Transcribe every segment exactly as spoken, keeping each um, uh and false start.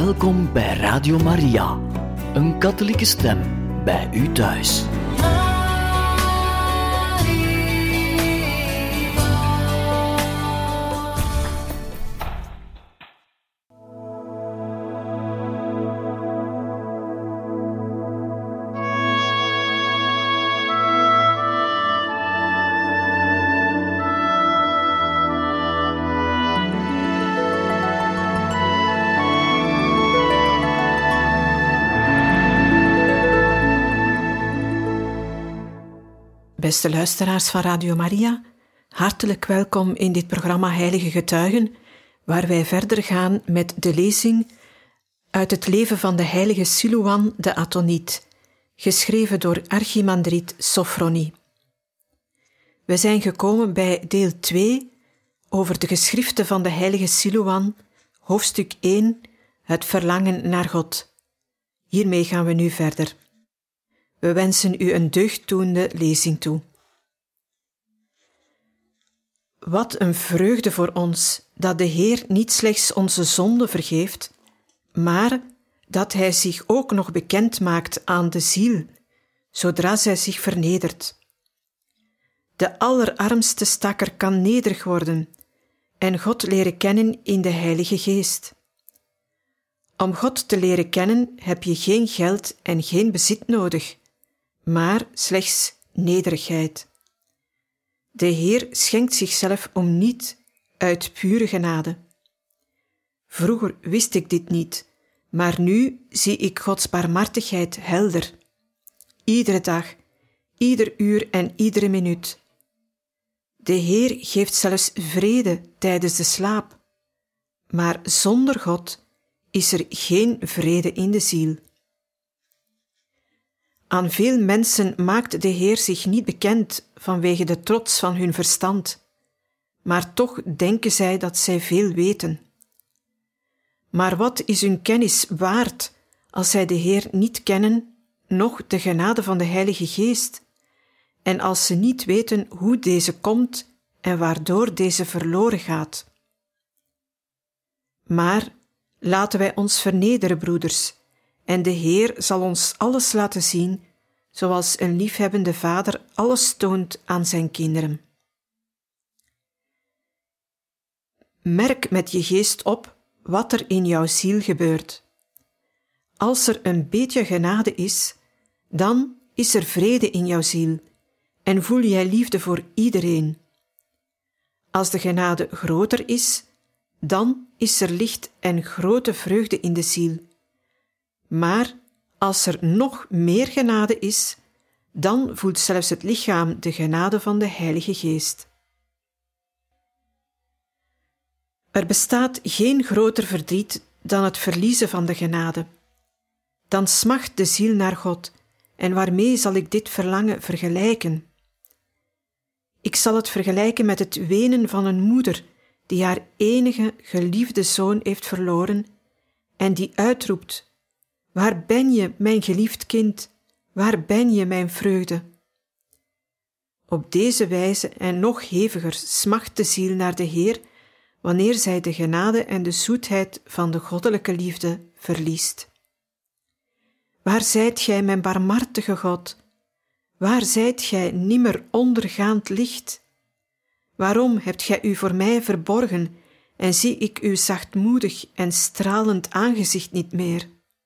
Welkom bij Radio Maria, een katholieke stem bij u thuis. Beste luisteraars van Radio Maria, hartelijk welkom in dit programma Heilige Getuigen, waar wij verder gaan met de lezing uit het leven van de heilige Silouan de Athoniet, geschreven door archimandriet Sophronie. We zijn gekomen bij deel twee over de geschriften van de heilige Silouan, hoofdstuk één, het verlangen naar God. Hiermee gaan we nu verder. We wensen u een deugddoende lezing toe. Wat een vreugde voor ons dat de Heer niet slechts onze zonde vergeeft, maar dat Hij zich ook nog bekend maakt aan de ziel, zodra zij zich vernedert. De allerarmste stakker kan nederig worden en God leren kennen in de Heilige Geest. Om God te leren kennen heb je geen geld en geen bezit nodig, maar slechts nederigheid. De Heer schenkt zichzelf om niet uit pure genade. Vroeger wist ik dit niet, maar nu zie ik Gods barmhartigheid helder. Iedere dag, ieder uur en iedere minuut. De Heer geeft zelfs vrede tijdens de slaap, maar zonder God is er geen vrede in de ziel. Aan veel mensen maakt de Heer zich niet bekend vanwege de trots van hun verstand, maar toch denken zij dat zij veel weten. Maar wat is hun kennis waard als zij de Heer niet kennen, noch de genade van de Heilige Geest, en als ze niet weten hoe deze komt en waardoor deze verloren gaat? Maar laten wij ons vernederen, broeders, en de Heer zal ons alles laten zien, zoals een liefhebbende vader alles toont aan zijn kinderen. Merk met je geest op wat er in jouw ziel gebeurt. Als er een beetje genade is, dan is er vrede in jouw ziel en voel jij liefde voor iedereen. Als de genade groter is, dan is er licht en grote vreugde in de ziel. Maar als er nog meer genade is, dan voelt zelfs het lichaam de genade van de Heilige Geest. Er bestaat geen groter verdriet dan het verliezen van de genade. Dan smacht de ziel naar God, en waarmee zal ik dit verlangen vergelijken? Ik zal het vergelijken met het wenen van een moeder die haar enige geliefde zoon heeft verloren en die uitroept: waar ben je, mijn geliefd kind? Waar ben je, mijn vreugde? Op deze wijze en nog heviger smacht de ziel naar de Heer wanneer zij de genade en de zoetheid van de goddelijke liefde verliest. Waar zijt gij, mijn barmhartige God? Waar zijt gij, nimmer ondergaand licht? Waarom hebt gij u voor mij verborgen en zie ik uw zachtmoedig en stralend aangezicht niet meer?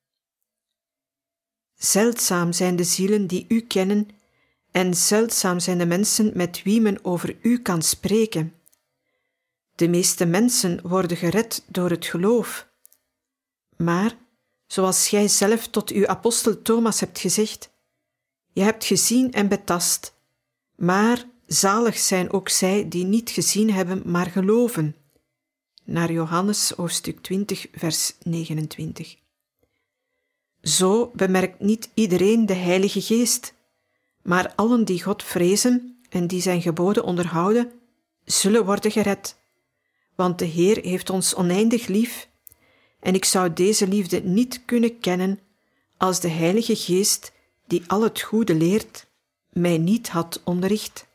Zeldzaam zijn de zielen die u kennen en zeldzaam zijn de mensen met wie men over u kan spreken. De meeste mensen worden gered door het geloof. Maar, zoals gij zelf tot uw apostel Thomas hebt gezegd, je hebt gezien en betast, maar zalig zijn ook zij die niet gezien hebben, maar geloven. Naar Johannes hoofdstuk twintig, vers negenentwintig. Zo bemerkt niet iedereen de Heilige Geest, maar allen die God vrezen en die zijn geboden onderhouden, zullen worden gered. Want de Heer heeft ons oneindig lief, en ik zou deze liefde niet kunnen kennen als de Heilige Geest, die al het goede leert, mij niet had onderricht.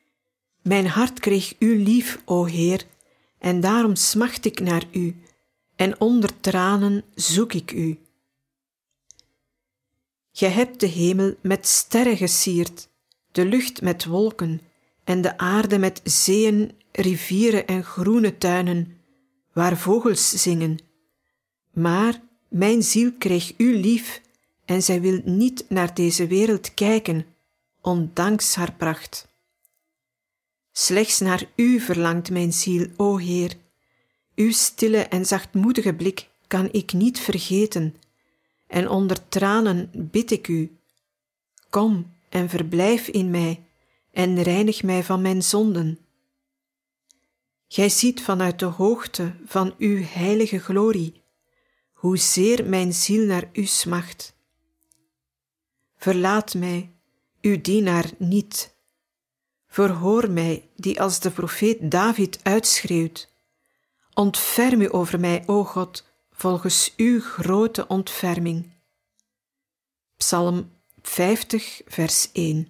Mijn hart kreeg u lief, o Heer, en daarom smacht ik naar u, en onder tranen zoek ik u. Gij hebt de hemel met sterren gesierd, de lucht met wolken en de aarde met zeeën, rivieren en groene tuinen, waar vogels zingen. Maar mijn ziel kreeg u lief en zij wil niet naar deze wereld kijken, ondanks haar pracht. Slechts naar u verlangt mijn ziel, o Heer. Uw stille en zachtmoedige blik kan ik niet vergeten, en onder tranen bid ik u. Kom en verblijf in mij, en reinig mij van mijn zonden. Gij ziet vanuit de hoogte van uw heilige glorie, hoezeer mijn ziel naar u smacht. Verlaat mij, uw dienaar, niet. Verhoor mij, die als de profeet David uitschreeuwt. Ontferm u over mij, o God, volgens uw grote ontferming. Psalm vijftig, vers één.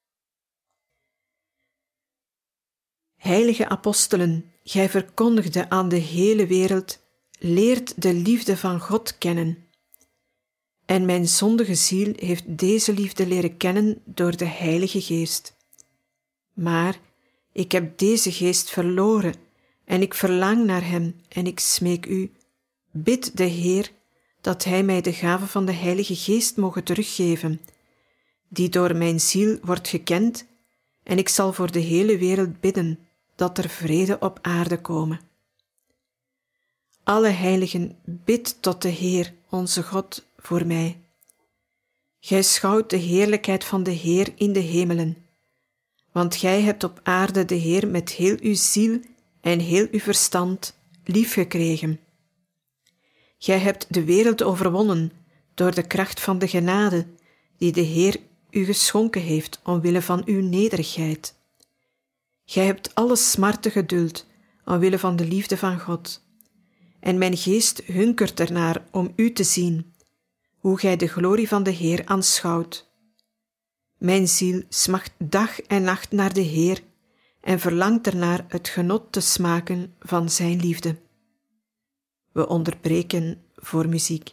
Heilige apostelen, gij verkondigde aan de hele wereld, leert de liefde van God kennen. En mijn zondige ziel heeft deze liefde leren kennen door de Heilige Geest. Maar ik heb deze Geest verloren en ik verlang naar hem en ik smeek u, bid de Heer dat hij mij de gave van de Heilige Geest moge teruggeven, die door mijn ziel wordt gekend, en ik zal voor de hele wereld bidden dat er vrede op aarde komen. Alle heiligen, bid tot de Heer, onze God, voor mij. Gij schouwt de heerlijkheid van de Heer in de hemelen, want gij hebt op aarde de Heer met heel uw ziel en heel uw verstand liefgekregen. Gij hebt de wereld overwonnen door de kracht van de genade die de Heer u geschonken heeft omwille van uw nederigheid. Gij hebt alle smarten geduld omwille van de liefde van God. En mijn geest hunkert ernaar om u te zien, hoe gij de glorie van de Heer aanschouwt. Mijn ziel smacht dag en nacht naar de Heer en verlangt ernaar het genot te smaken van zijn liefde. We onderbreken voor muziek.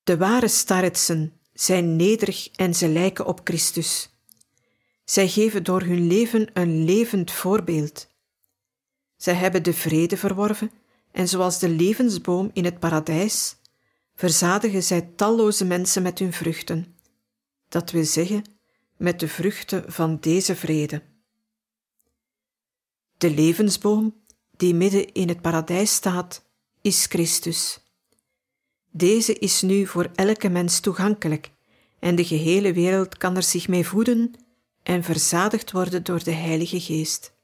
De ware staretsen zijn nederig en ze lijken op Christus. Zij geven door hun leven een levend voorbeeld. Zij hebben de vrede verworven en zoals de levensboom in het paradijs, verzadigen zij talloze mensen met hun vruchten. Dat wil zeggen, met de vruchten van deze vrede. De levensboom, die midden in het paradijs staat, is Christus. Deze is nu voor elke mens toegankelijk en de gehele wereld kan er zich mee voeden en verzadigd worden door de Heilige Geest.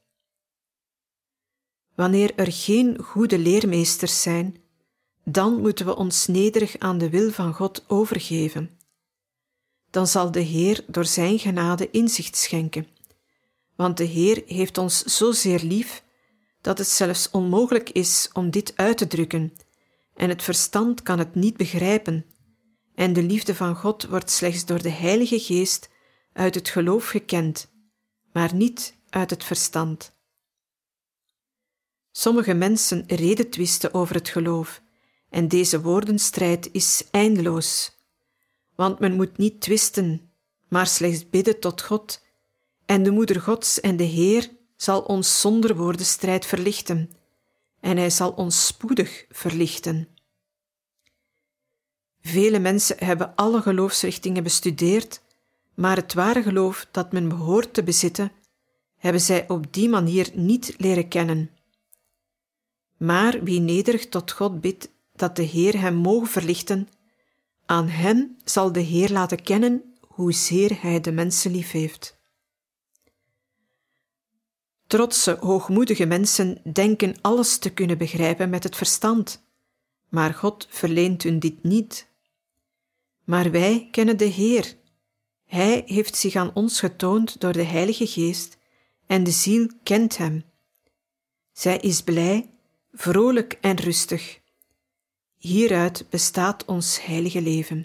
Wanneer er geen goede leermeesters zijn, dan moeten we ons nederig aan de wil van God overgeven. Dan zal de Heer door zijn genade inzicht schenken, want de Heer heeft ons zozeer lief dat het zelfs onmogelijk is om dit uit te drukken, en het verstand kan het niet begrijpen, en de liefde van God wordt slechts door de Heilige Geest uit het geloof gekend, maar niet uit het verstand. Sommige mensen redetwisten over het geloof, en deze woordenstrijd is eindeloos, want men moet niet twisten, maar slechts bidden tot God, en de Moeder Gods en de Heer zal ons zonder woordenstrijd verlichten, en Hij zal ons spoedig verlichten. Vele mensen hebben alle geloofsrichtingen bestudeerd, maar het ware geloof dat men behoort te bezitten, hebben zij op die manier niet leren kennen. Maar wie nederig tot God bidt dat de Heer hem moge verlichten, aan hem zal de Heer laten kennen hoezeer Hij de mensen lief heeft. Trotse, hoogmoedige mensen denken alles te kunnen begrijpen met het verstand, maar God verleent hun dit niet. Maar wij kennen de Heer. Hij heeft zich aan ons getoond door de Heilige Geest en de ziel kent Hem. Zij is blij, vrolijk en rustig. Hieruit bestaat ons heilige leven.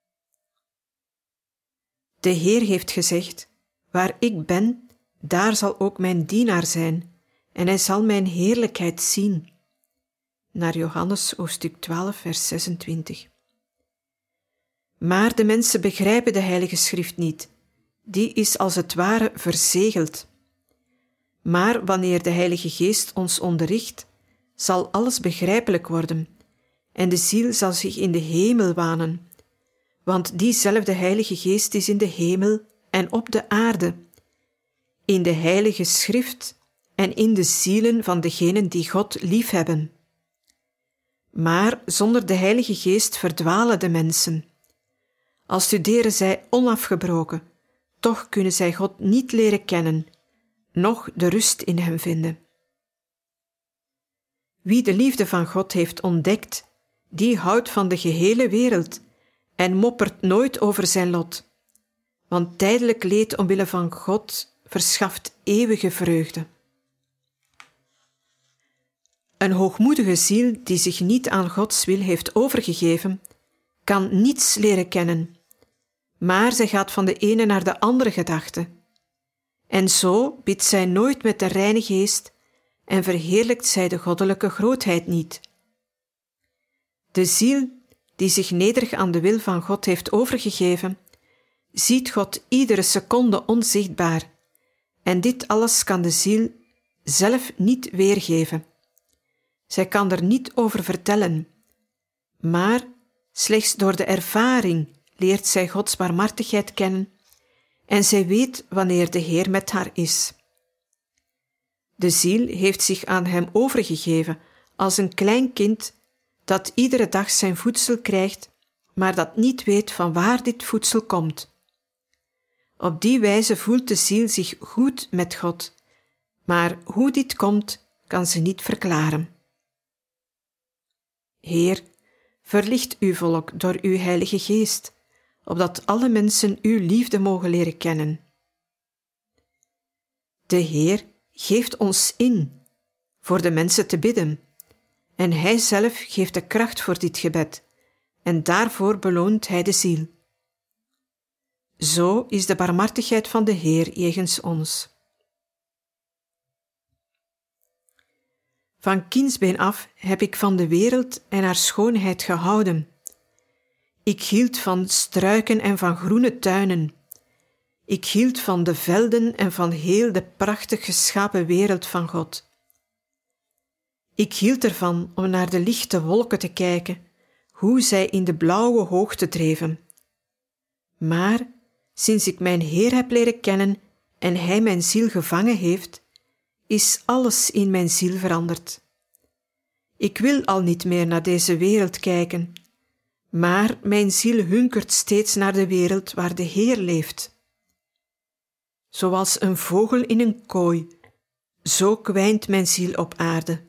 De Heer heeft gezegd, waar ik ben, daar zal ook mijn dienaar zijn, en hij zal mijn heerlijkheid zien. Naar Johannes hoofdstuk twaalf, vers zesentwintig. Maar de mensen begrijpen de Heilige Schrift niet. Die is als het ware verzegeld. Maar wanneer de Heilige Geest ons onderricht, zal alles begrijpelijk worden, en de ziel zal zich in de hemel wanen, want diezelfde Heilige Geest is in de hemel en op de aarde, in de Heilige Schrift en in de zielen van degenen die God liefhebben. Maar zonder de Heilige Geest verdwalen de mensen. Al studeren zij onafgebroken, toch kunnen zij God niet leren kennen, noch de rust in Hem vinden. Wie de liefde van God heeft ontdekt, die houdt van de gehele wereld en moppert nooit over zijn lot, want tijdelijk leed omwille van God verschaft eeuwige vreugde. Een hoogmoedige ziel die zich niet aan Gods wil heeft overgegeven, kan niets leren kennen, maar zij gaat van de ene naar de andere gedachte. En zo bidt zij nooit met de reine geest en verheerlijkt zij de goddelijke grootheid niet. De ziel die zich nederig aan de wil van God heeft overgegeven, ziet God iedere seconde onzichtbaar, en dit alles kan de ziel zelf niet weergeven. Zij kan er niet over vertellen, maar slechts door de ervaring leert zij Gods barmhartigheid kennen en zij weet wanneer de Heer met haar is. De ziel heeft zich aan Hem overgegeven als een klein kind dat iedere dag zijn voedsel krijgt, maar dat niet weet van waar dit voedsel komt. Op die wijze voelt de ziel zich goed met God, maar hoe dit komt, kan ze niet verklaren. Heer, verlicht uw volk door uw Heilige Geest, opdat alle mensen uw liefde mogen leren kennen. De Heer geeft ons in voor de mensen te bidden, en Hij zelf geeft de kracht voor dit gebed, en daarvoor beloont Hij de ziel. Zo is de barmhartigheid van de Heer jegens ons. Van kindsbeen af heb ik van de wereld en haar schoonheid gehouden. Ik hield van struiken en van groene tuinen. Ik hield van de velden en van heel de prachtig geschapen wereld van God. Ik hield ervan om naar de lichte wolken te kijken, hoe zij in de blauwe hoogte dreven. Maar sinds ik mijn Heer heb leren kennen en Hij mijn ziel gevangen heeft, is alles in mijn ziel veranderd. Ik wil al niet meer naar deze wereld kijken, maar mijn ziel hunkert steeds naar de wereld waar de Heer leeft. Zoals een vogel in een kooi, zo kwijnt mijn ziel op aarde.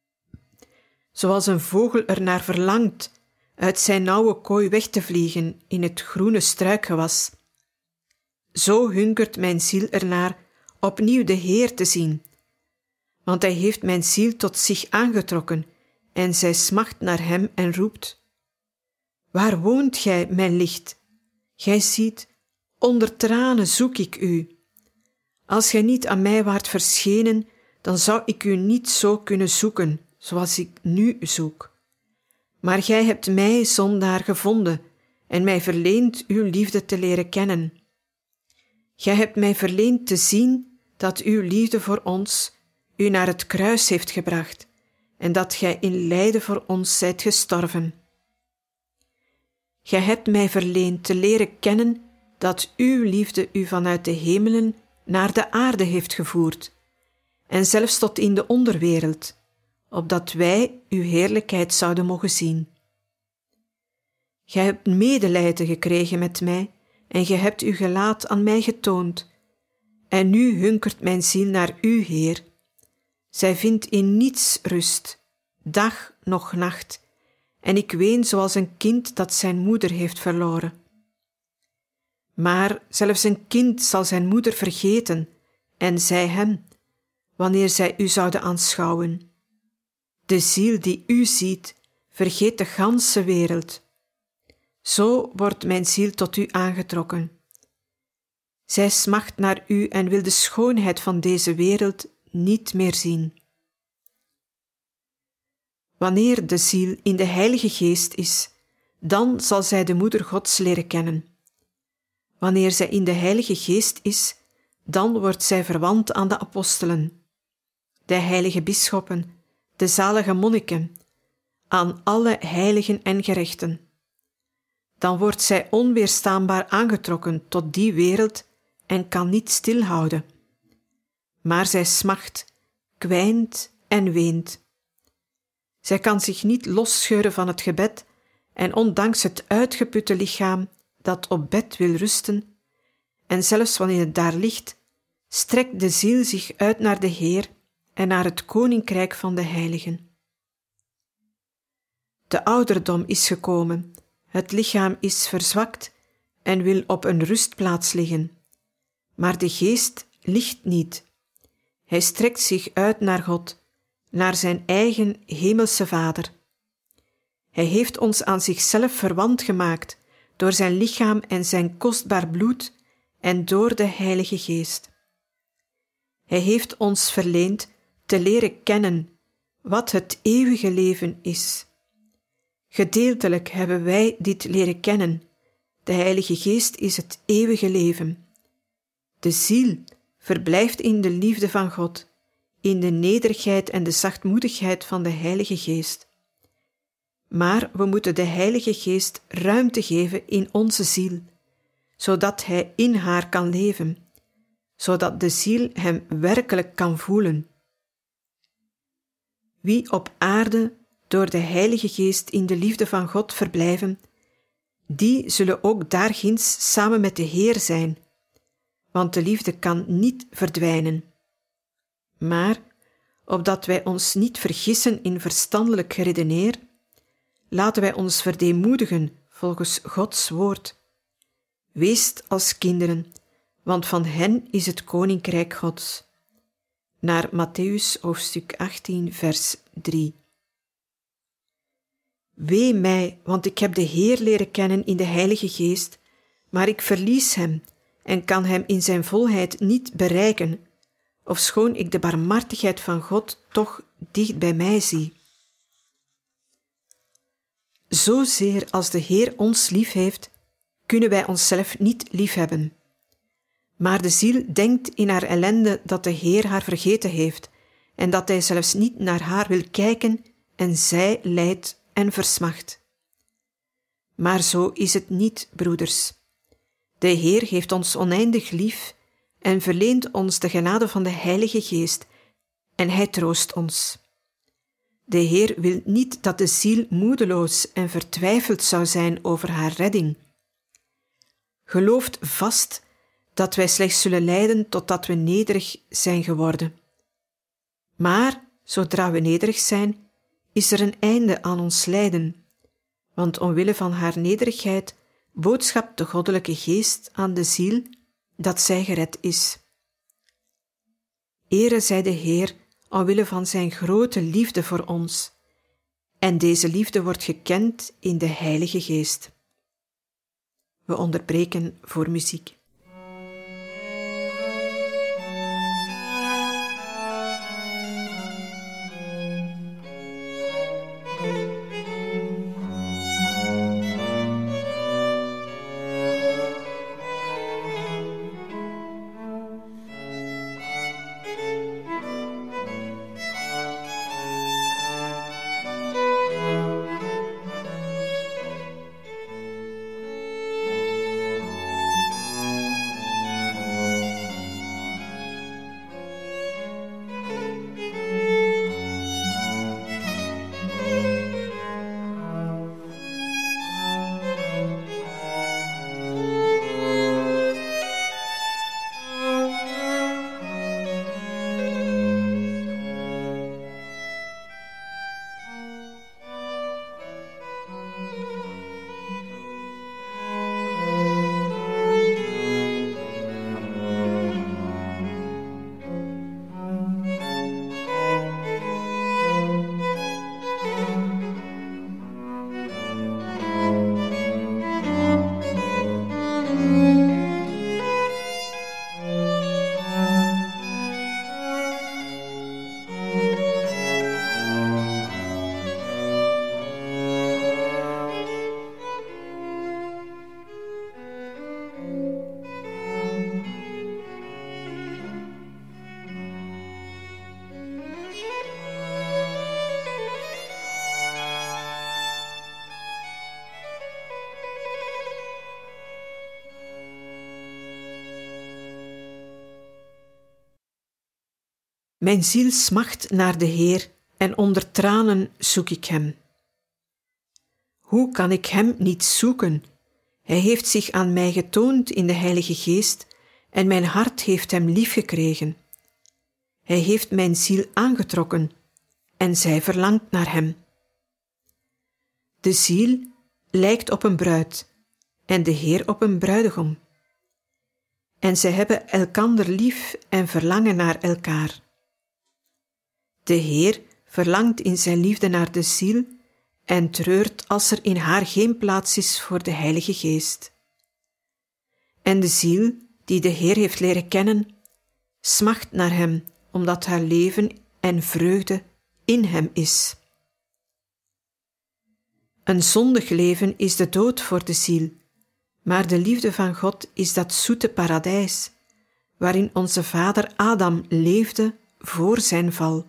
Zoals een vogel ernaar verlangt uit zijn nauwe kooi weg te vliegen in het groene struikgewas, zo hunkert mijn ziel ernaar opnieuw de Heer te zien, want Hij heeft mijn ziel tot zich aangetrokken en zij smacht naar Hem en roept: Waar woont Gij, mijn licht? Gij ziet, onder tranen zoek ik U. Als Gij niet aan mij waart verschenen, dan zou ik U niet zo kunnen zoeken, zoals ik nu zoek. Maar Gij hebt mij, zondaar, gevonden en mij verleend Uw liefde te leren kennen. Gij hebt mij verleend te zien dat Uw liefde voor ons U naar het kruis heeft gebracht en dat Gij in lijden voor ons zijt gestorven. Gij hebt mij verleend te leren kennen dat Uw liefde U vanuit de hemelen naar de aarde heeft gevoerd, en zelfs tot in de onderwereld, opdat wij Uw heerlijkheid zouden mogen zien. Gij hebt medelijden gekregen met mij, en Gij hebt Uw gelaat aan mij getoond, en nu hunkert mijn ziel naar U, Heer. Zij vindt in niets rust, dag noch nacht, en ik ween zoals een kind dat zijn moeder heeft verloren. Maar zelfs een kind zal zijn moeder vergeten, en zij hem, wanneer zij U zouden aanschouwen. De ziel die U ziet, vergeet de ganse wereld. Zo wordt mijn ziel tot U aangetrokken. Zij smacht naar U en wil de schoonheid van deze wereld niet meer zien. Wanneer de ziel in de Heilige Geest is, dan zal zij de Moeder Gods leren kennen. Wanneer zij in de Heilige Geest is, dan wordt zij verwant aan de apostelen, de heilige bisschoppen, de zalige monniken, aan alle heiligen en gerechten. Dan wordt zij onweerstaanbaar aangetrokken tot die wereld en kan niet stilhouden. Maar zij smacht, kwijnt en weent. Zij kan zich niet losscheuren van het gebed en ondanks het uitgeputte lichaam dat op bed wil rusten, en zelfs wanneer het daar ligt, strekt de ziel zich uit naar de Heer en naar het koninkrijk van de heiligen. De ouderdom is gekomen, het lichaam is verzwakt en wil op een rustplaats liggen, maar de geest ligt niet. Hij strekt zich uit naar God, naar zijn eigen hemelse Vader. Hij heeft ons aan zichzelf verwant gemaakt door zijn lichaam en zijn kostbaar bloed en door de Heilige Geest. Hij heeft ons verleend te leren kennen wat het eeuwige leven is. Gedeeltelijk hebben wij dit leren kennen. De Heilige Geest is het eeuwige leven. De ziel verblijft in de liefde van God, in de nederigheid en de zachtmoedigheid van de Heilige Geest. Maar we moeten de Heilige Geest ruimte geven in onze ziel, zodat Hij in haar kan leven, zodat de ziel Hem werkelijk kan voelen. Wie op aarde door de Heilige Geest in de liefde van God verblijven, die zullen ook daarginds samen met de Heer zijn, want de liefde kan niet verdwijnen. Maar, opdat wij ons niet vergissen in verstandelijk geredeneer, laten wij ons verdeemoedigen volgens Gods woord. Weest als kinderen, want van hen is het koninkrijk Gods. Naar Mattheüs hoofdstuk achttien, vers drie. Wee mij, want ik heb de Heer leren kennen in de Heilige Geest, maar ik verlies Hem en kan Hem in zijn volheid niet bereiken, ofschoon ik de barmhartigheid van God toch dicht bij mij zie. zozeer als de Heer ons lief heeft, kunnen wij onszelf niet liefhebben. Maar de ziel denkt in haar ellende dat de Heer haar vergeten heeft en dat hij zelfs niet naar haar wil kijken en zij lijdt en versmacht. Maar zo is het niet, broeders. De Heer heeft ons oneindig lief en verleent ons de genade van de Heilige Geest en hij troost ons. De Heer wil niet dat de ziel moedeloos en vertwijfeld zou zijn over haar redding. Gelooft vast dat wij slechts zullen lijden totdat we nederig zijn geworden. Maar, zodra we nederig zijn, is er een einde aan ons lijden, want omwille van haar nederigheid boodschapt de goddelijke geest aan de ziel dat zij gered is. Ere zij de Heer omwille van zijn grote liefde voor ons, en deze liefde wordt gekend in de Heilige Geest. We onderbreken voor muziek. Mijn ziel smacht naar de Heer en onder tranen zoek ik hem. Hoe kan ik hem niet zoeken? Hij heeft zich aan mij getoond in de Heilige Geest en mijn hart heeft hem liefgekregen. Hij heeft mijn ziel aangetrokken en zij verlangt naar hem. De ziel lijkt op een bruid en de Heer op een bruidegom. En zij hebben elkander lief en verlangen naar elkaar. De Heer verlangt in zijn liefde naar de ziel en treurt als er in haar geen plaats is voor de Heilige Geest. En de ziel, die de Heer heeft leren kennen, smacht naar hem, omdat haar leven en vreugde in hem is. Een zondig leven is de dood voor de ziel, maar de liefde van God is dat zoete paradijs, waarin onze vader Adam leefde voor zijn val.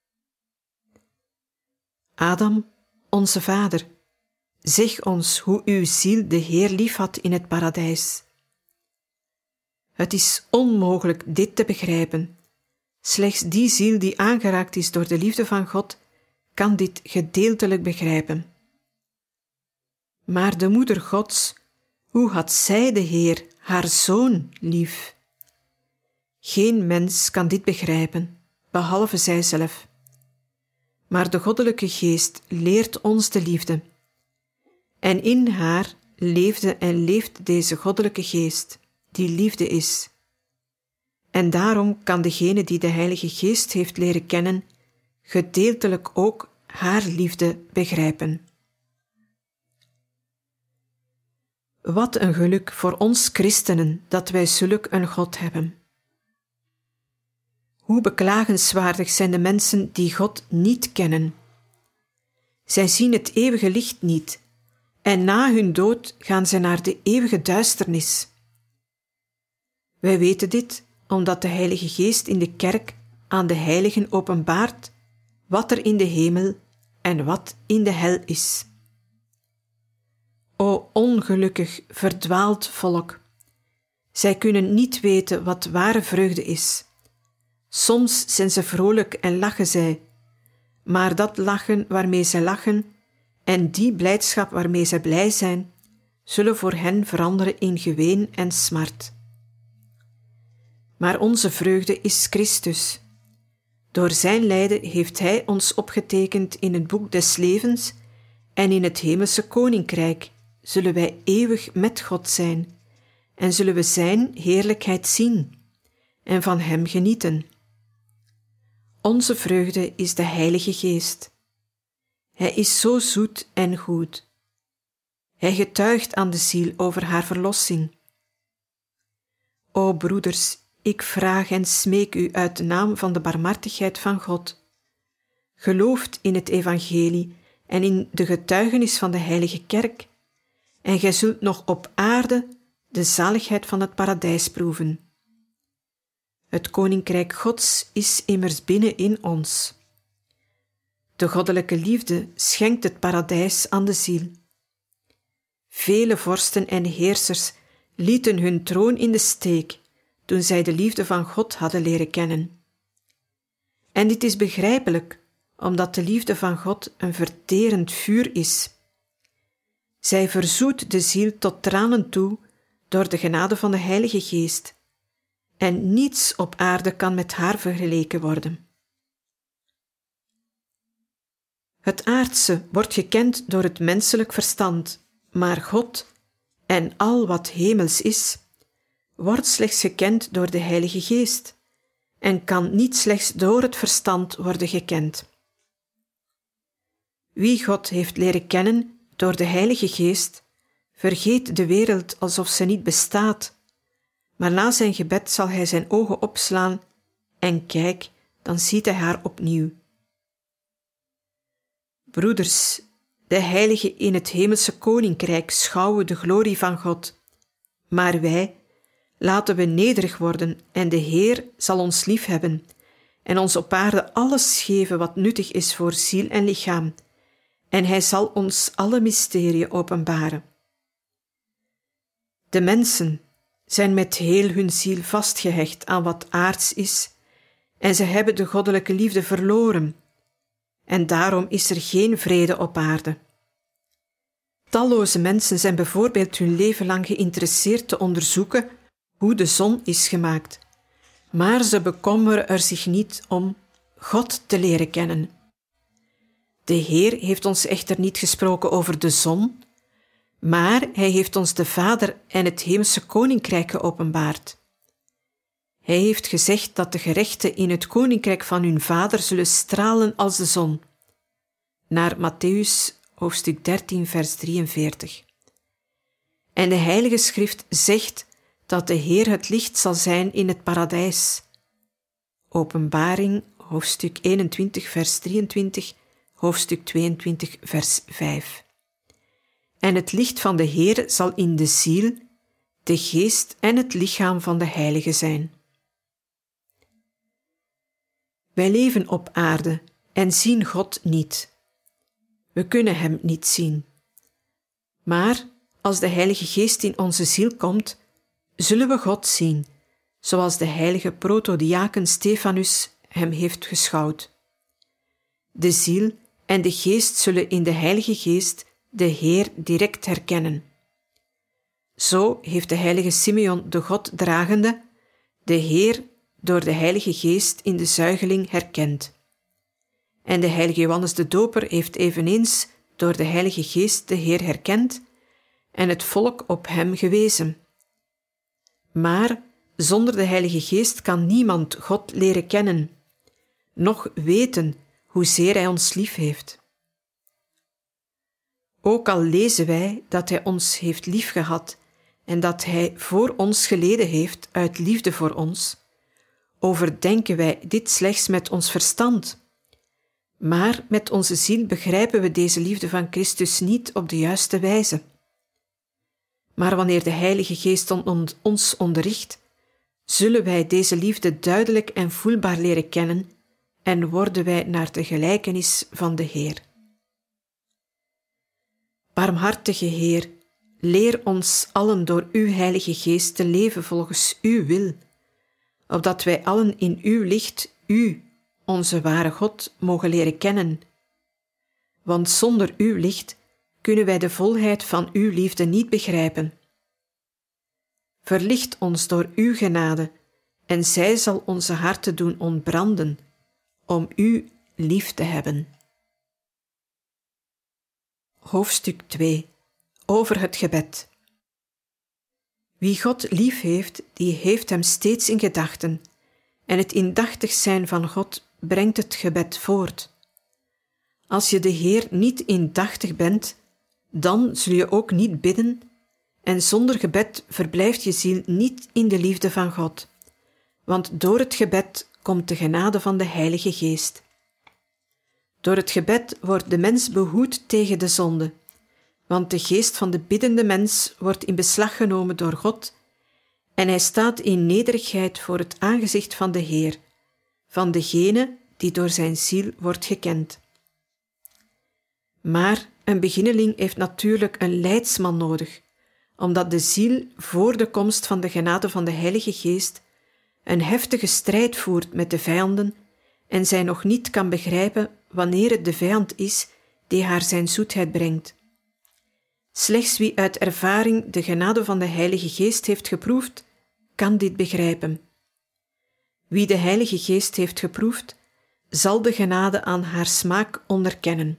Adam, onze vader, zeg ons hoe uw ziel de Heer liefhad in het paradijs. Het is onmogelijk dit te begrijpen. Slechts die ziel die aangeraakt is door de liefde van God, kan dit gedeeltelijk begrijpen. Maar de moeder Gods, hoe had zij de Heer, haar Zoon, lief? Geen mens kan dit begrijpen, behalve zijzelf. Maar de goddelijke geest leert ons de liefde. En in haar leefde en leeft deze goddelijke geest, die liefde is. En daarom kan degene die de Heilige Geest heeft leren kennen, gedeeltelijk ook haar liefde begrijpen. Wat een geluk voor ons christenen dat wij zulk een God hebben. Hoe beklagenswaardig zijn de mensen die God niet kennen. Zij zien het eeuwige licht niet, en na hun dood gaan zij naar de eeuwige duisternis. Wij weten dit omdat de Heilige Geest in de kerk aan de heiligen openbaart wat er in de hemel en wat in de hel is. O ongelukkig, verdwaald volk! Zij kunnen niet weten wat ware vreugde is. Soms zijn ze vrolijk en lachen zij, maar dat lachen waarmee zij lachen en die blijdschap waarmee zij blij zijn, zullen voor hen veranderen in geween en smart. Maar onze vreugde is Christus. Door zijn lijden heeft hij ons opgetekend in het boek des levens en in het hemelse koninkrijk zullen wij eeuwig met God zijn en zullen we zijn heerlijkheid zien en van hem genieten. Onze vreugde is de Heilige Geest. Hij is zo zoet en goed. Hij getuigt aan de ziel over haar verlossing. O broeders, ik vraag en smeek u uit de naam van de barmhartigheid van God. Gelooft in het evangelie en in de getuigenis van de heilige kerk, en gij zult nog op aarde de zaligheid van het paradijs proeven. Het koninkrijk Gods is immers binnen in ons. De goddelijke liefde schenkt het paradijs aan de ziel. Vele vorsten en heersers lieten hun troon in de steek toen zij de liefde van God hadden leren kennen. En dit is begrijpelijk, omdat de liefde van God een verterend vuur is. Zij verzoet de ziel tot tranen toe door de genade van de Heilige Geest, en niets op aarde kan met haar vergeleken worden. Het aardse wordt gekend door het menselijk verstand, maar God en al wat hemels is, wordt slechts gekend door de Heilige Geest en kan niet slechts door het verstand worden gekend. Wie God heeft leren kennen door de Heilige Geest, vergeet de wereld alsof ze niet bestaat, maar na zijn gebed zal hij zijn ogen opslaan en kijk, dan ziet hij haar opnieuw. Broeders, de heiligen in het hemelse koninkrijk schouwen de glorie van God, maar wij, laten we nederig worden en de Heer zal ons liefhebben en ons op aarde alles geven wat nuttig is voor ziel en lichaam, en hij zal ons alle mysteriën openbaren. De mensen zijn met heel hun ziel vastgehecht aan wat aards is, en ze hebben de goddelijke liefde verloren, en daarom is er geen vrede op aarde. Talloze mensen zijn bijvoorbeeld hun leven lang geïnteresseerd te onderzoeken hoe de zon is gemaakt, maar ze bekommeren er zich niet om God te leren kennen. De Heer heeft ons echter niet gesproken over de zon, maar hij heeft ons de Vader en het hemelse koninkrijk geopenbaard. Hij heeft gezegd dat de gerechten in het koninkrijk van hun Vader zullen stralen als de zon. Naar Mattheüs hoofdstuk dertien vers drieënveertig. En de Heilige Schrift zegt dat de Heer het licht zal zijn in het paradijs. Openbaring hoofdstuk eenentwintig vers drieëntwintig, hoofdstuk tweeëntwintig vers vijf. En het licht van de Heer zal in de ziel, de geest en het lichaam van de Heilige zijn. Wij leven op aarde en zien God niet. We kunnen hem niet zien. Maar als de Heilige Geest in onze ziel komt, zullen we God zien, zoals de heilige protodiaken Stefanus hem heeft geschouwd. De ziel en de geest zullen in de Heilige Geest de Heer direct herkennen. Zo heeft de heilige Simeon de Goddragende de Heer door de Heilige Geest in de zuigeling herkend. En de heilige Johannes de Doper heeft eveneens door de Heilige Geest de Heer herkend en het volk op hem gewezen. Maar zonder de Heilige Geest kan niemand God leren kennen, noch weten hoezeer hij ons lief heeft. Ook al lezen wij dat hij ons heeft liefgehad en dat hij voor ons geleden heeft uit liefde voor ons, overdenken wij dit slechts met ons verstand. Maar met onze ziel begrijpen we deze liefde van Christus niet op de juiste wijze. Maar wanneer de Heilige Geest ons onderricht, zullen wij deze liefde duidelijk en voelbaar leren kennen en worden wij naar de gelijkenis van de Heer. Barmhartige Heer, leer ons allen door uw Heilige Geest te leven volgens uw wil, opdat wij allen in uw licht, u, onze ware God, mogen leren kennen. Want zonder uw licht kunnen wij de volheid van uw liefde niet begrijpen. Verlicht ons door uw genade, en zij zal onze harten doen ontbranden, om u lief te hebben. Hoofdstuk twee. Over het gebed. Wie God lief heeft, die heeft hem steeds in gedachten, en het indachtig zijn van God brengt het gebed voort. Als je de Heer niet indachtig bent, dan zul je ook niet bidden, en zonder gebed verblijft je ziel niet in de liefde van God, want door het gebed komt de genade van de Heilige Geest. Door het gebed wordt de mens behoed tegen de zonde, want de geest van de biddende mens wordt in beslag genomen door God en hij staat in nederigheid voor het aangezicht van de Heer, van degene die door zijn ziel wordt gekend. Maar een beginneling heeft natuurlijk een leidsman nodig, omdat de ziel voor de komst van de genade van de Heilige Geest een heftige strijd voert met de vijanden en zij nog niet kan begrijpen wanneer het de vijand is die haar zijn zoetheid brengt. Slechts wie uit ervaring de genade van de Heilige Geest heeft geproefd, kan dit begrijpen. Wie de Heilige Geest heeft geproefd, zal de genade aan haar smaak onderkennen.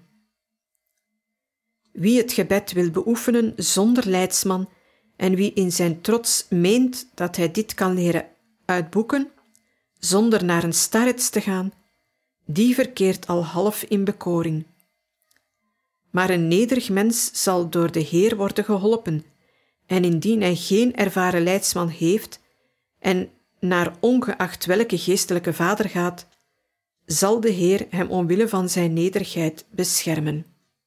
Wie het gebed wil beoefenen zonder leidsman en wie in zijn trots meent dat hij dit kan leren uitboeken, zonder naar een starrets te gaan, die verkeert al half in bekoring. Maar een nederig mens zal door de Heer worden geholpen, en indien hij geen ervaren leidsman heeft en naar ongeacht welke geestelijke vader gaat, zal de Heer hem omwille van zijn nederigheid beschermen.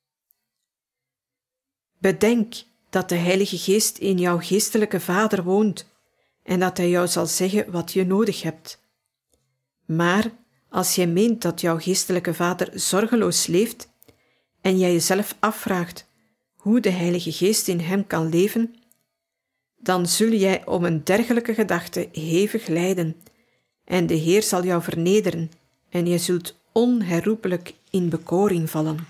Bedenk dat de Heilige Geest in jouw geestelijke vader woont en dat hij jou zal zeggen wat je nodig hebt. Maar als jij meent dat jouw geestelijke vader zorgeloos leeft en jij jezelf afvraagt hoe de Heilige Geest in hem kan leven, dan zul jij om een dergelijke gedachte hevig lijden en de Heer zal jou vernederen en je zult onherroepelijk in bekoring vallen.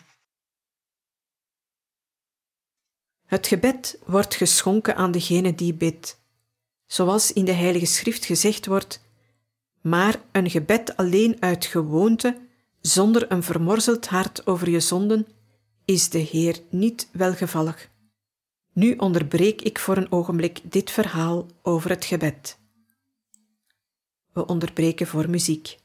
Het gebed wordt geschonken aan degene die bidt, zoals in de Heilige Schrift gezegd wordt, maar een gebed alleen uit gewoonte, zonder een vermorzeld hart over je zonden, is de Heer niet welgevallig. Nu onderbreek ik voor een ogenblik dit verhaal over het gebed. We onderbreken voor muziek.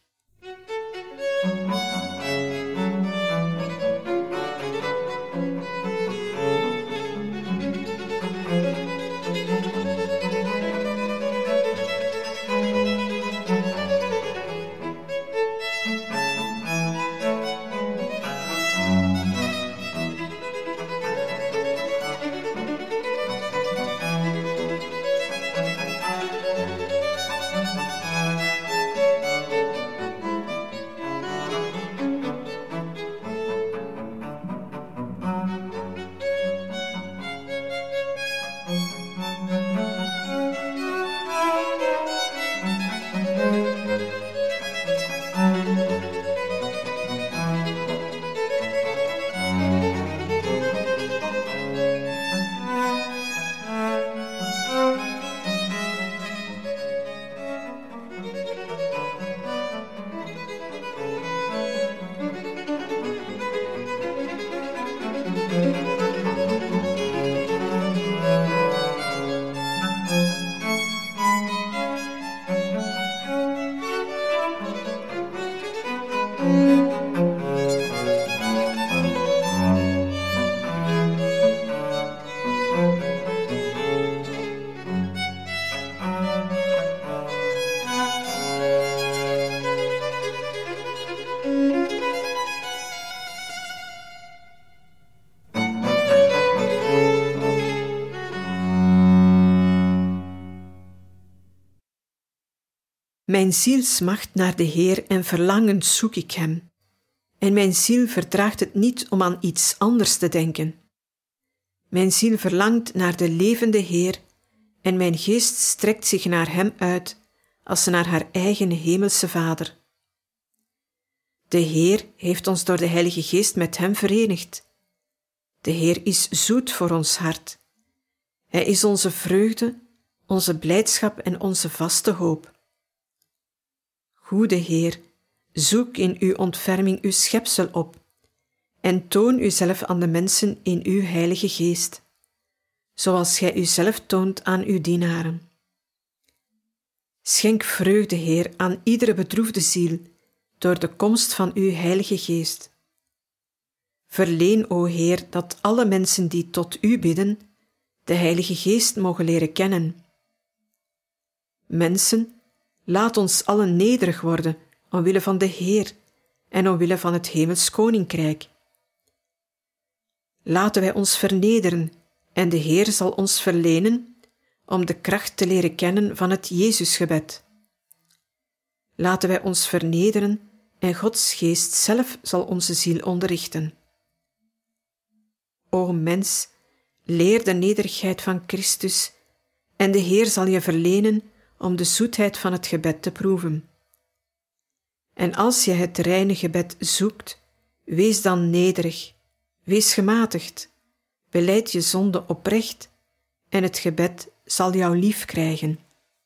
Mijn ziel smacht naar de Heer en verlangend zoek ik hem. En mijn ziel verdraagt het niet om aan iets anders te denken. Mijn ziel verlangt naar de levende Heer en mijn geest strekt zich naar hem uit als naar haar eigen hemelse Vader. De Heer heeft ons door de Heilige Geest met hem verenigd. De Heer is zoet voor ons hart. Hij is onze vreugde, onze blijdschap en onze vaste hoop. Goede Heer, zoek in uw ontferming uw schepsel op en toon uzelf aan de mensen in uw Heilige Geest, zoals gij uzelf toont aan uw dienaren. Schenk vreugde, Heer, aan iedere bedroefde ziel door de komst van uw Heilige Geest. Verleen, o Heer, dat alle mensen die tot u bidden, de Heilige Geest mogen leren kennen. Mensen, laat ons allen nederig worden omwille van de Heer en omwille van het Hemels Koninkrijk. Laten wij ons vernederen en de Heer zal ons verlenen om de kracht te leren kennen van het Jezusgebed. Laten wij ons vernederen en Gods Geest zelf zal onze ziel onderrichten. O mens, leer de nederigheid van Christus en de Heer zal je verlenen om de zoetheid van het gebed te proeven. En als je het reine gebed zoekt, wees dan nederig, wees gematigd, belijd je zonde oprecht en het gebed zal jou lief krijgen.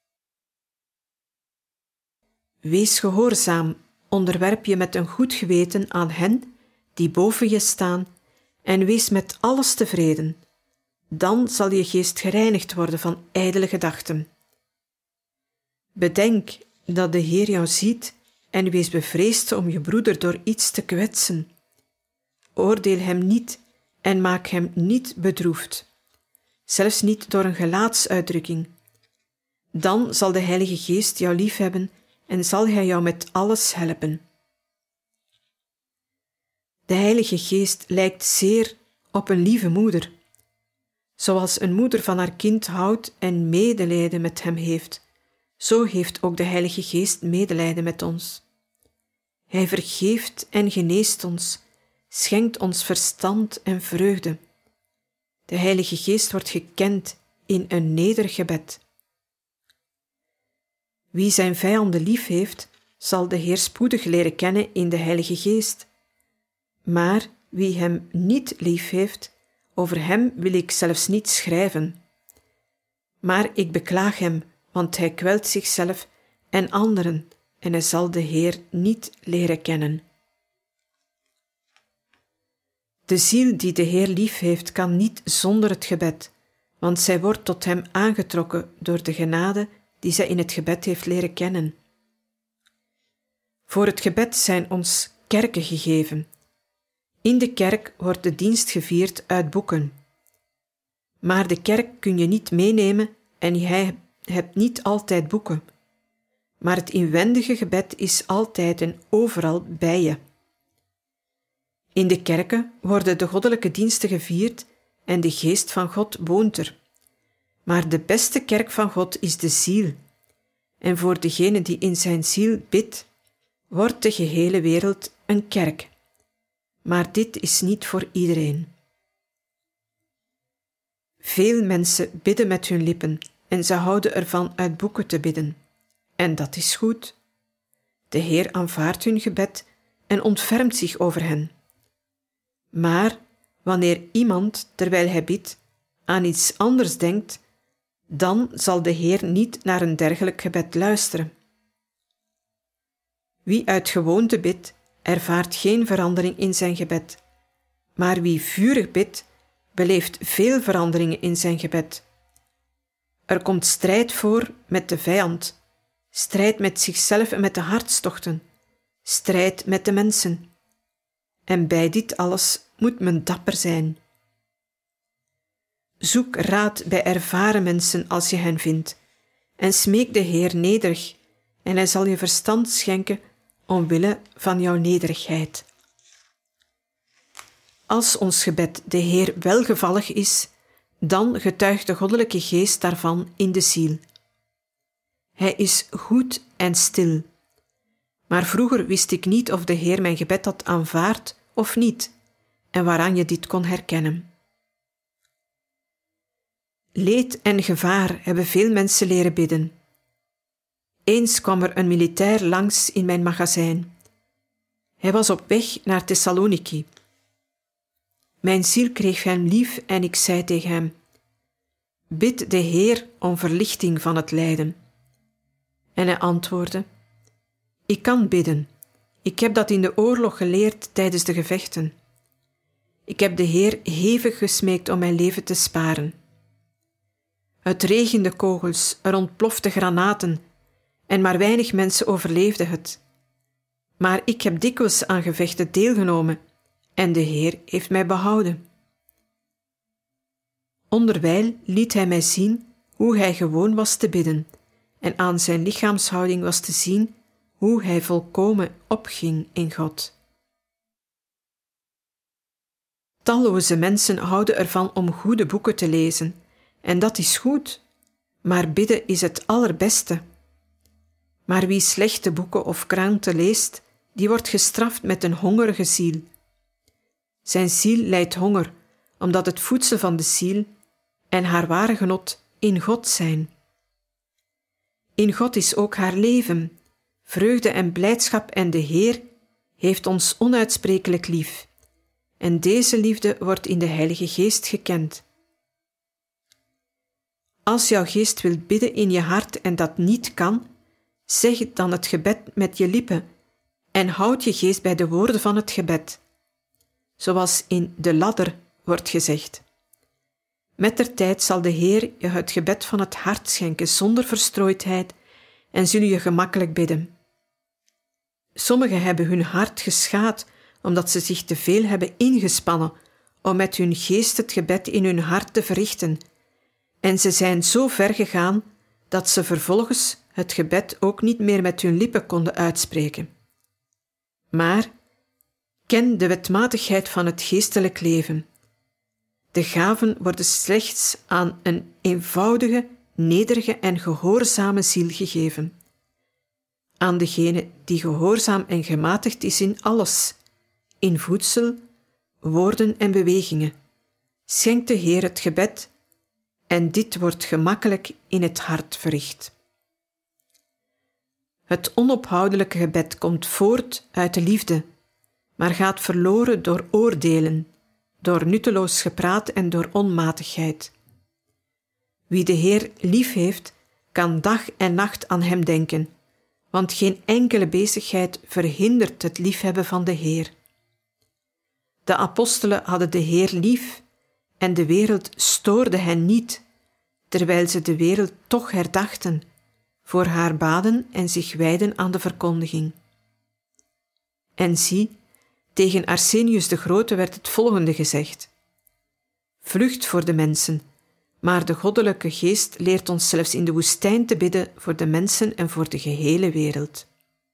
Wees gehoorzaam, onderwerp je met een goed geweten aan hen die boven je staan en wees met alles tevreden. Dan zal je geest gereinigd worden van ijdele gedachten. Bedenk dat de Heer jou ziet en wees bevreesd om je broeder door iets te kwetsen. Oordeel hem niet en maak hem niet bedroefd, zelfs niet door een gelaatsuitdrukking. Dan zal de Heilige Geest jou liefhebben en zal hij jou met alles helpen. De Heilige Geest lijkt zeer op een lieve moeder. Zoals een moeder van haar kind houdt en medelijden met hem heeft, zo heeft ook de Heilige Geest medelijden met ons. Hij vergeeft en geneest ons, schenkt ons verstand en vreugde. De Heilige Geest wordt gekend in een nederig gebed. Wie zijn vijanden lief heeft, zal de Heer spoedig leren kennen in de Heilige Geest. Maar wie hem niet lief heeft, over hem wil ik zelfs niet schrijven. Maar ik beklaag hem, want hij kwelt zichzelf en anderen, en hij zal de Heer niet leren kennen. De ziel die de Heer lief heeft, kan niet zonder het gebed, want zij wordt tot hem aangetrokken door de genade die zij in het gebed heeft leren kennen. Voor het gebed zijn ons kerken gegeven. In de kerk wordt de dienst gevierd uit boeken. Maar de kerk kun je niet meenemen en jij hebt niet altijd boeken. Maar het inwendige gebed is altijd en overal bij je. In de kerken worden de goddelijke diensten gevierd en de geest van God woont er. Maar de beste kerk van God is de ziel. En voor degene die in zijn ziel bidt, wordt de gehele wereld een kerk. Maar dit is niet voor iedereen. Veel mensen bidden met hun lippen en ze houden ervan uit boeken te bidden. En dat is goed. De Heer aanvaardt hun gebed en ontfermt zich over hen. Maar wanneer iemand, terwijl hij bidt, aan iets anders denkt, dan zal de Heer niet naar een dergelijk gebed luisteren. Wie uit gewoonte bidt, ervaart geen verandering in zijn gebed, maar wie vurig bidt, beleeft veel veranderingen in zijn gebed. Er komt strijd voor met de vijand, strijd met zichzelf en met de hartstochten, strijd met de mensen. En bij dit alles moet men dapper zijn. Zoek raad bij ervaren mensen als je hen vindt, en smeek de Heer nederig, en hij zal je verstand schenken omwille van jouw nederigheid. Als ons gebed de Heer welgevallig is, dan getuigt de goddelijke geest daarvan in de ziel. Hij is goed en stil. Maar vroeger wist ik niet of de Heer mijn gebed had aanvaard of niet, en waaraan je dit kon herkennen. Leed en gevaar hebben veel mensen leren bidden. Eens kwam er een militair langs in mijn magazijn. Hij was op weg naar Thessaloniki. Mijn ziel kreeg hem lief en ik zei tegen hem: bid de Heer om verlichting van het lijden. En hij antwoordde: ik kan bidden. Ik heb dat in de oorlog geleerd tijdens de gevechten. Ik heb de Heer hevig gesmeekt om mijn leven te sparen. Het regende kogels, er ontplofte granaten en maar weinig mensen overleefden het. Maar ik heb dikwijls aan gevechten deelgenomen en de Heer heeft mij behouden. Onderwijl liet hij mij zien hoe hij gewoon was te bidden en aan zijn lichaamshouding was te zien hoe hij volkomen opging in God. Talloze mensen houden ervan om goede boeken te lezen, en dat is goed, maar bidden is het allerbeste. Maar wie slechte boeken of kranten leest, die wordt gestraft met een hongerige ziel. Zijn ziel lijdt honger, omdat het voedsel van de ziel en haar ware genot in God zijn. In God is ook haar leven, vreugde en blijdschap, en de Heer heeft ons onuitsprekelijk lief. En deze liefde wordt in de Heilige Geest gekend. Als jouw geest wilt bidden in je hart en dat niet kan, zeg dan het gebed met je lippen en houd je geest bij de woorden van het gebed. Zoals in de ladder wordt gezegd. Mettertijd zal de Heer je het gebed van het hart schenken zonder verstrooidheid en zullen je gemakkelijk bidden. Sommigen hebben hun hart geschaad omdat ze zich te veel hebben ingespannen om met hun geest het gebed in hun hart te verrichten, en ze zijn zo ver gegaan dat ze vervolgens het gebed ook niet meer met hun lippen konden uitspreken. Maar ken de wetmatigheid van het geestelijk leven. De gaven worden slechts aan een eenvoudige, nederige en gehoorzame ziel gegeven. Aan degene die gehoorzaam en gematigd is in alles, in voedsel, woorden en bewegingen, schenkt de Heer het gebed, en dit wordt gemakkelijk in het hart verricht. Het onophoudelijke gebed komt voort uit de liefde, maar gaat verloren door oordelen, door nutteloos gepraat en door onmatigheid. Wie de Heer lief heeft, kan dag en nacht aan hem denken, want geen enkele bezigheid verhindert het liefhebben van de Heer. De apostelen hadden de Heer lief en de wereld stoorde hen niet, terwijl ze de wereld toch herdachten, voor haar baden en zich wijden aan de verkondiging. En zie, tegen Arsenius de Grote werd het volgende gezegd: vlucht voor de mensen, maar de goddelijke geest leert ons zelfs in de woestijn te bidden voor de mensen en voor de gehele wereld.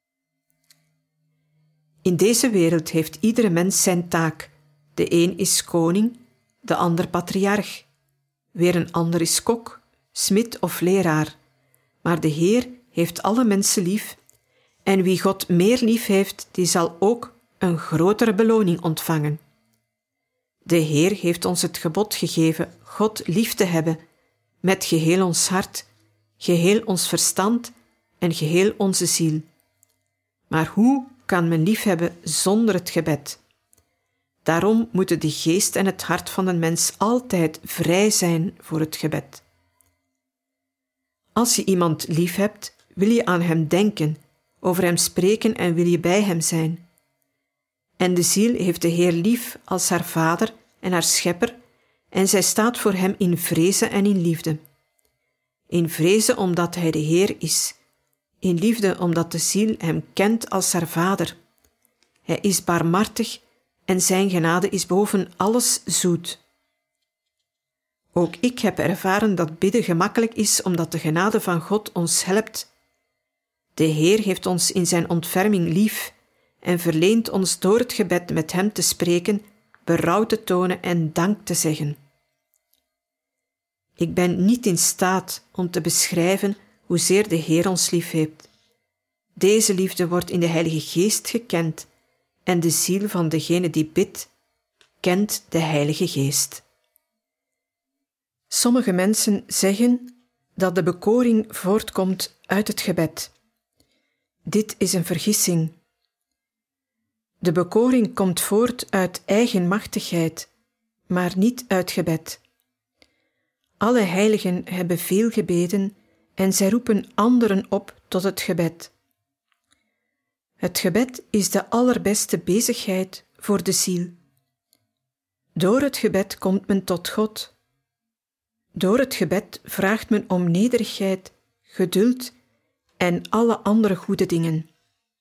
In deze wereld heeft iedere mens zijn taak. De een is koning, de ander patriarch. Weer een ander is kok, smid of leraar. Maar de Heer heeft alle mensen lief, en wie God meer lief heeft, die zal ook een grotere beloning ontvangen. De Heer heeft ons het gebod gegeven God lief te hebben, met geheel ons hart, geheel ons verstand en geheel onze ziel. Maar hoe kan men liefhebben zonder het gebed? Daarom moeten de geest en het hart van een mens altijd vrij zijn voor het gebed. Als je iemand lief hebt, wil je aan hem denken, over hem spreken en wil je bij hem zijn. En de ziel heeft de Heer lief als haar vader en haar schepper, en zij staat voor hem in vrezen en in liefde. In vrezen omdat hij de Heer is, in liefde omdat de ziel hem kent als haar vader. Hij is barmhartig en zijn genade is boven alles zoet. Ook ik heb ervaren dat bidden gemakkelijk is omdat de genade van God ons helpt. De Heer heeft ons in zijn ontferming lief en verleent ons door het gebed met hem te spreken, berouw te tonen en dank te zeggen. Ik ben niet in staat om te beschrijven hoezeer de Heer ons lief heeft. Deze liefde wordt in de Heilige Geest gekend en de ziel van degene die bidt, kent de Heilige Geest. Sommige mensen zeggen dat de bekoring voortkomt uit het gebed. Dit is een vergissing. De bekoring komt voort uit eigen machtigheid, maar niet uit gebed. Alle heiligen hebben veel gebeden en zij roepen anderen op tot het gebed. Het gebed is de allerbeste bezigheid voor de ziel. Door het gebed komt men tot God. Door het gebed vraagt men om nederigheid, geduld en alle andere goede dingen.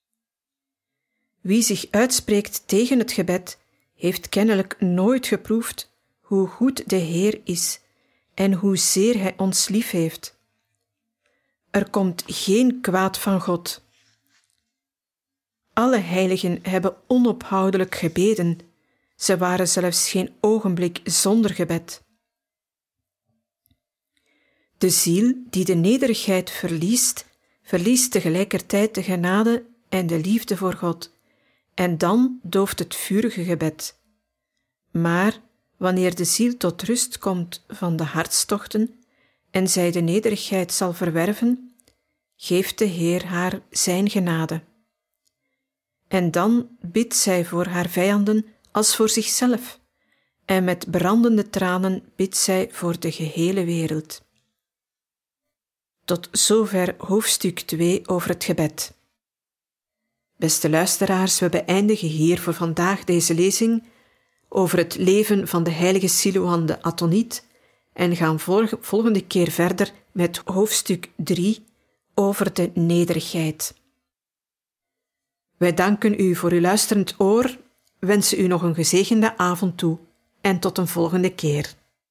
Wie zich uitspreekt tegen het gebed, heeft kennelijk nooit geproefd hoe goed de Heer is en hoezeer Hij ons lief heeft. Er komt geen kwaad van God. Alle heiligen hebben onophoudelijk gebeden. Ze waren zelfs geen ogenblik zonder gebed. De ziel die de nederigheid verliest, verliest tegelijkertijd de genade en de liefde voor God, en dan dooft het vurige gebed. Maar wanneer de ziel tot rust komt van de hartstochten en zij de nederigheid zal verwerven, geeft de Heer haar zijn genade. En dan bidt zij voor haar vijanden als voor zichzelf, en met brandende tranen bidt zij voor de gehele wereld. Tot zover hoofdstuk twee over het gebed. Beste luisteraars, we beëindigen hier voor vandaag deze lezing over het leven van de heilige Siloan de Athoniet en gaan volgende keer verder met hoofdstuk drie over de nederigheid. Wij danken u voor uw luisterend oor, wensen u nog een gezegende avond toe en tot een volgende keer.